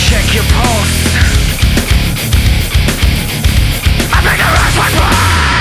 check your pulse. I think the rest was right.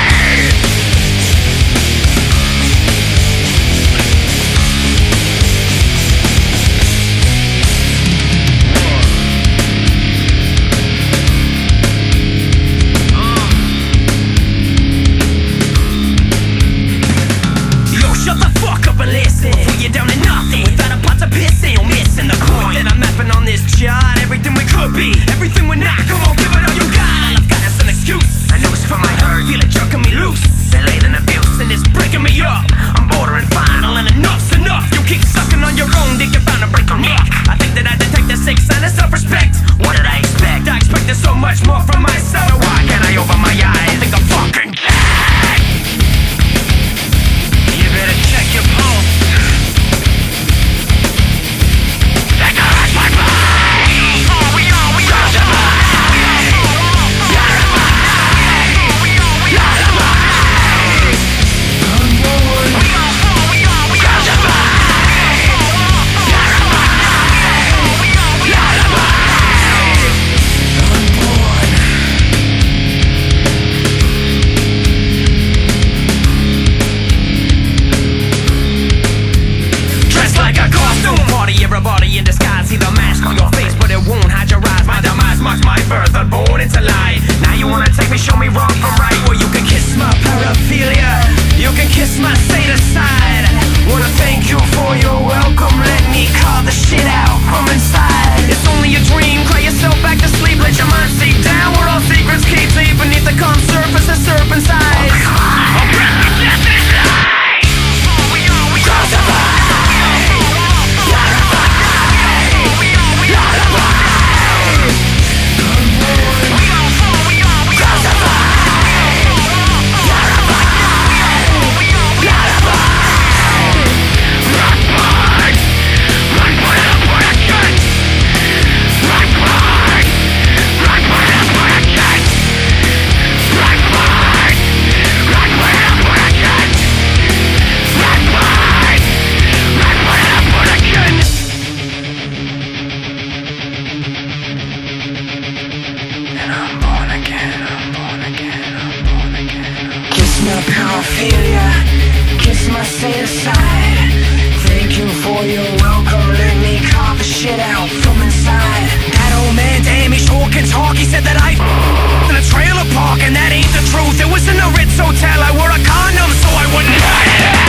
Yo, shut the fuck up and listen. Put you down to nothing without a pot to piss in. You're missing the point that I'm mapping on this chart. Everything we could be, everything we're not. Come on, give it all you got. I've got us an excuse. I know it's from my hurt. Feel it jerking me loose. They're laid in abuse and it's breaking me up. I'm bordering final and enough's enough. You keep sucking on your own dick, you're bound to break your neck. I think that I detect a sixth sign of self-respect. What did I expect? I expected so much more from myself. So why can't I open my eyes? Think I'm fucking dead. You better check your pulse. Take the rest my brain. We are the everybody in disguise, see the mask on your face, but it won't hide your eyes. My demise marks my birth, unborn into light. Now you wanna take me, show me wrong from right. Well, you can kiss my paraphilia, you can kiss my side. Wanna thank you for your welcome. Let me call the shit out from inside. It's only a dream, cry yourself back to sleep. Let your mind sink down where all secrets keep deep beneath the calm surface of serpent's eyes. I'll break the death is light. Kiss my state aside. Thank you for your welcome. Let me call the shit out from inside. That old man, damn, he sure can talk. He said that I in a trailer park, and that ain't the truth. It was in the Ritz Hotel. I wore a condom so I wouldn't.